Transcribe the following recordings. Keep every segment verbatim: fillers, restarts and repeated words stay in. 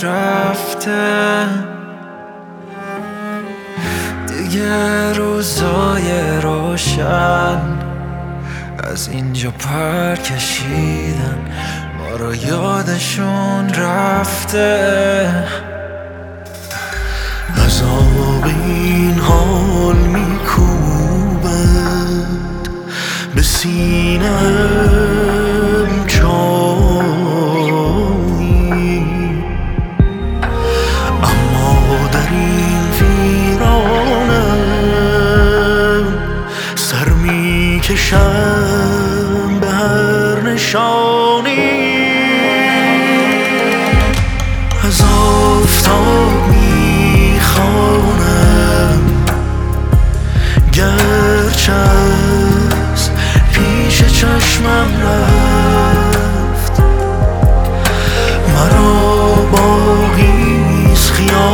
رفته، دیگه روزای روشن از اینجا پر کشیدن، ما رو یادشون رفته. عذاب این حال میکوبد به سینه‌ام چایی، اما در این ویرانم سر میکشم به هر نشانی. از آفتاب میخوانم گرچه از پیش چشمم رفت، مرا باقیست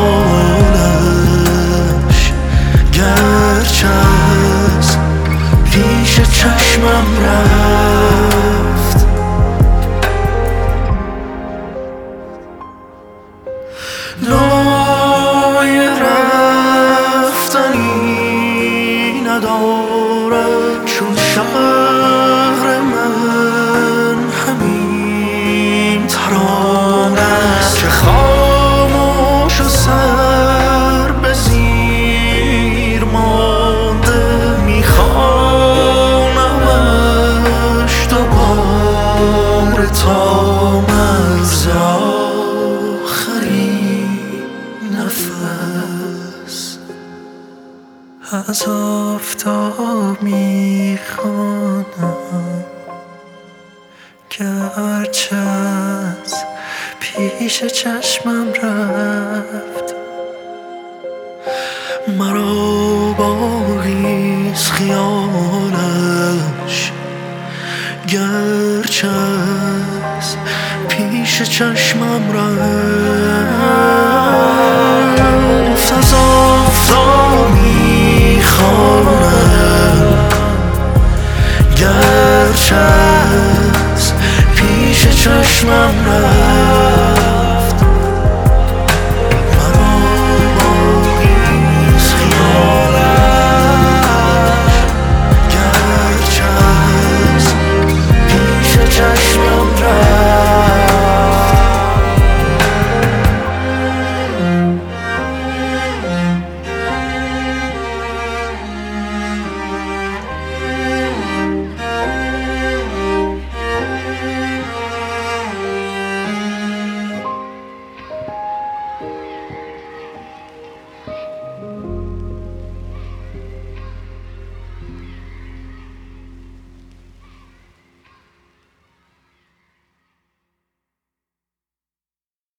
خیالش گرچه از پیش چشمم رفت. نای رفتنی ندارد چون شهر من همین ترانه است که خاموش و سر به زیر مانده میخوانمش دوباره تا مرز نفس. از آفتاب میخوانم گرچه از پیش چشمم رفت، مرا باقیست خیالش گرچه از پیش چشمم رفت.